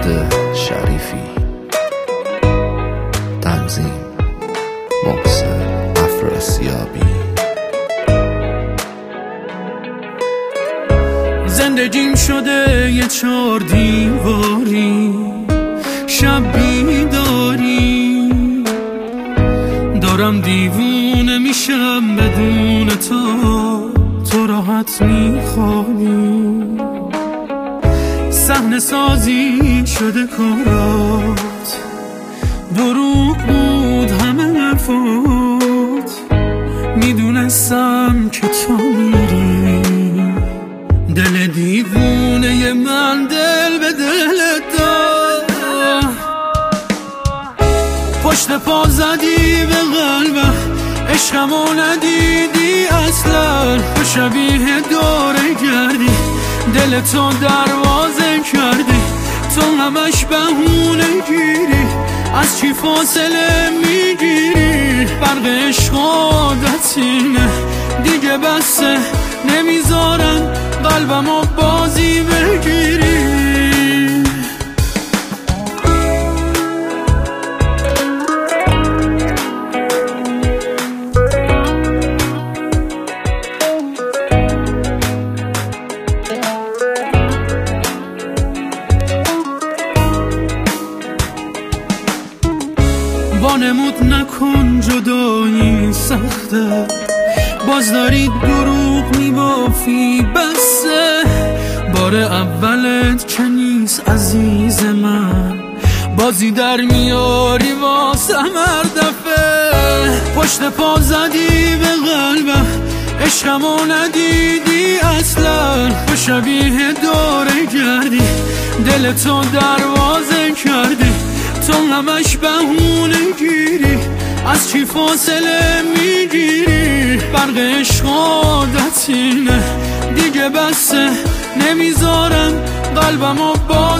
فرهاد شریفی، تنظیم محسن افراسیابی. زندگیم شده یه 4 دیواری، شب بیداری، دارم دیوونه میشم بدون تو راحت میخوابی. صحنه سازی شده کارات، دروغ بود همه حرفات، میدونستم که تو میری. دل دیوونه من دل به دلت داد، پشت پا زدی به قلبم، عشقمو ندیدی اصلا. تو شبیه دوره گردی، دل تو دروازه کردی، تو همش بهونه گیری، از چی فاصله میگیری؟ برق عشق عادتینه دیگه، بسه نمیذارم قلبمو بازی بگیری. وانمود نکن جدایی سخته، باز داری دروغ میبافی. بسه بار اولت که نیست عزیز من، بازی در میاری واسم هر دفعه. پشت پا زدی به قلبم، عشقمو ندیدی اصلا. تو شبیه دوره گردی، دل تو دروازه کردی، تو همش بهونه گیری، از چی فاصله میگیری؟ برق عشق عادتینه دیگه، بسه نمیذارم قلبمو با